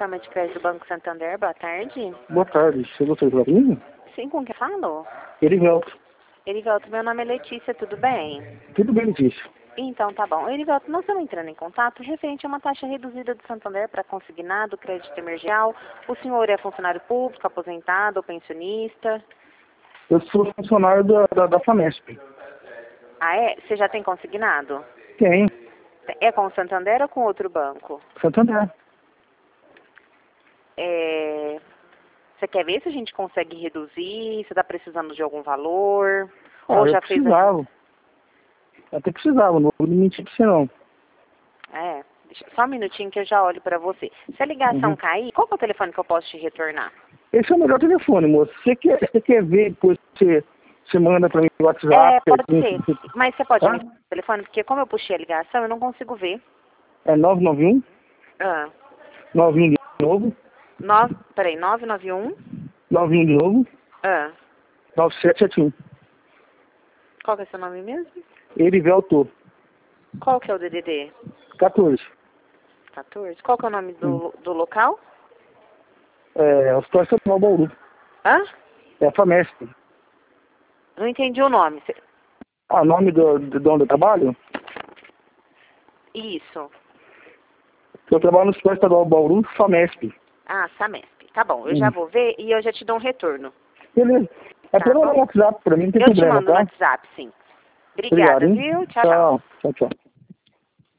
plataforma de crédito do Banco Santander, boa tarde. Boa tarde, você gostaria de falar comigo? Sim, com quem falou? Erivelto. Erivelto, meu nome é Letícia, tudo bem? Tudo bem, Letícia? Então, tá bom. Erivelto, nós estamos entrando em contato referente a uma taxa reduzida do Santander para consignado, crédito emergencial. O senhor é funcionário público, aposentado ou pensionista? Eu sou funcionário da FAMESP. Ah, é? Você já tem consignado? Tem, É com o Santander ou com outro banco? Santander. Você quer ver se a gente consegue reduzir? Você está precisando de algum valor? Ah, Ou eu já fez precisava. Até precisava, não vou mentir pra você não. Só um minutinho que eu já olho para você. Se a ligação cair, qual que é o telefone que eu posso te retornar? Esse é o melhor telefone, moço. Você quer ver depois que você manda pra mim no WhatsApp? Pode assim, ser. Mas você pode Tá? me dar o telefone? Porque como eu puxei a ligação, eu não consigo ver. É 991, Ah, 91 de novo, 991. 91 de novo, Ah, 9771. qual que é seu nome mesmo? Erivelto, Qual que é o DDD? 14. 14. Qual que é o nome do local? É, Hospital Estadual Bauru. Hã? É a FAMESP. Não entendi o nome. Ah, o nome de onde eu trabalho? Isso. Eu trabalho no Hospital Estadual Bauru, FAMESP. Ah, Samesp. Tá bom, eu já vou ver e eu já te dou um retorno. Beleza. É Tá pra mandar bom? no WhatsApp pra mim, não tem Eu te problema, mando no tá? WhatsApp, sim. Obrigado, Obrigada, hein? viu? Tchau, tchau. Tchau, tchau.